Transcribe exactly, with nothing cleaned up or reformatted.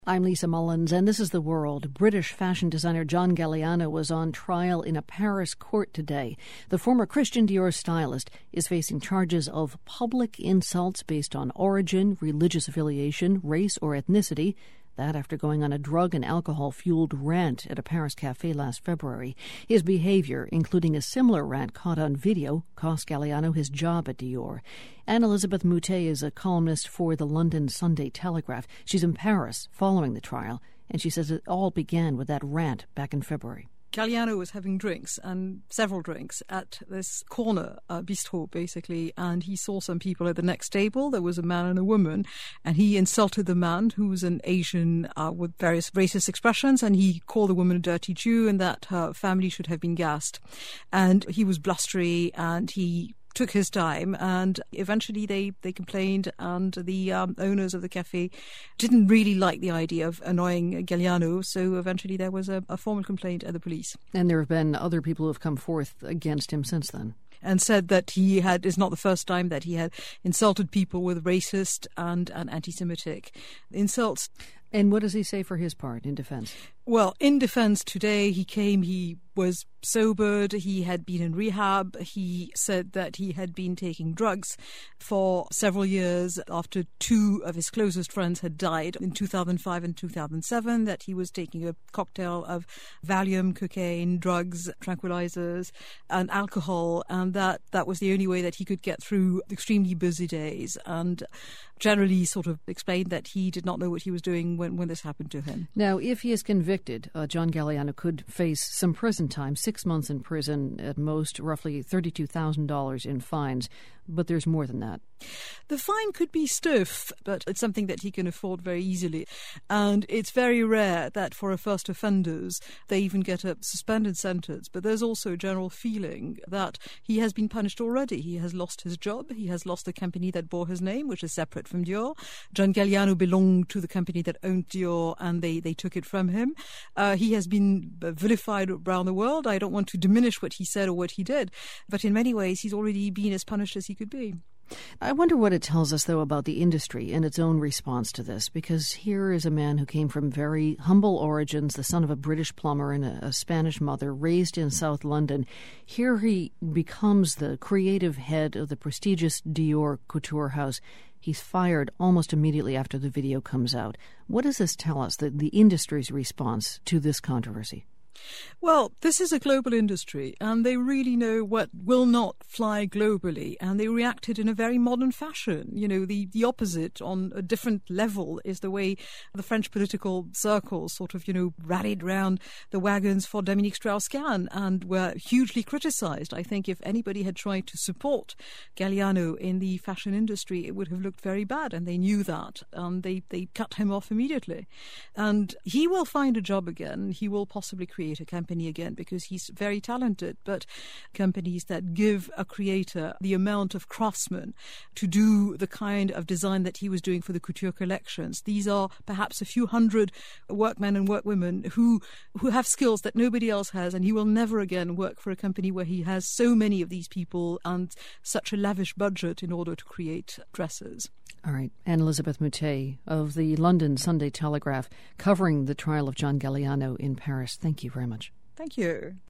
I'm Lisa Mullins, and this is The World. British fashion designer John Galliano was on trial in a Paris court today. The former Christian Dior stylist is facing charges of public insults based on origin, religious affiliation, race, or ethnicity. That after going on a drug and alcohol-fueled rant at a Paris cafe last February. His behavior, including a similar rant caught on video, cost Galliano his job at Dior. Anne-Elisabeth Moutet is a columnist for the London Sunday Telegraph. She's in Paris following the trial, and she says it all began with that rant back in February. Galliano was having drinks, and several drinks, at this corner uh, bistro, basically, and he saw some people at the next table. There was a man and a woman, and he insulted the man, who was an Asian uh, with various racist expressions, and he called the woman a dirty Jew and that her family should have been gassed. And he was blustery, and he took his time, and eventually they, they complained, and the um, owners of the cafe didn't really like the idea of annoying Galliano, so eventually there was a, a formal complaint at the police. And there have been other people who have come forth against him since then. And said that he had, it's not the first time that he had insulted people with racist and, and anti-Semitic insults. And what does he say for his part in defense? Well, in defense today, he came, he was sobered, he had been in rehab. He said that he had been taking drugs for several years after two of his closest friends had died in two thousand five and two thousand seven, that he was taking a cocktail of Valium, cocaine, drugs, tranquilizers, and alcohol, and that that was the only way that he could get through extremely busy days, and generally sort of explained that he did not know what he was doing when, when this happened to him. Now, if he is convicted, uh, John Galliano could face some prison time, six months in prison at most, roughly thirty-two thousand dollars in fines. But there's more than that. The fine could be stiff, but it's something that he can afford very easily. And it's very rare that for a first offenders, they even get a suspended sentence. But there's also a general feeling that he has been punished already. He has lost his job. He has lost the company that bore his name, which is separate from Dior. John Galliano belonged to the company that owned Dior, and they, they took it from him. Uh, he has been vilified around the world. I don't want to diminish what he said or what he did, but in many ways, he's already been as punished as he could be. I wonder what it tells us, though, about the industry and its own response to this, because here is a man who came from very humble origins, the son of a British plumber and a, a Spanish mother, raised in South London. Here he becomes the creative head of the prestigious Dior couture house. He's fired almost immediately after the video comes out. What does this tell us, the, the industry's response to this controversy? Well, this is a global industry, and they really know what will not fly globally, and they reacted in a very modern fashion. You know, the, the opposite on a different level is the way the French political circles sort of, you know, rallied round the wagons for Dominique Strauss-Kahn and were hugely criticized. I think if anybody had tried to support Galliano in the fashion industry, it would have looked very bad, and they knew that, and they, they cut him off immediately. And he will find a job again. He will possibly create a company again because he's very talented, but companies that give a creator the amount of craftsmen to do the kind of design that he was doing for the couture collections, these are perhaps a few hundred workmen and workwomen who who have skills that nobody else has, and he will never again work for a company where he has so many of these people and such a lavish budget in order to create dresses. All right. Anne-Elisabeth Moutet of the London Sunday Telegraph covering the trial of John Galliano in Paris. Thank you very much. Thank you.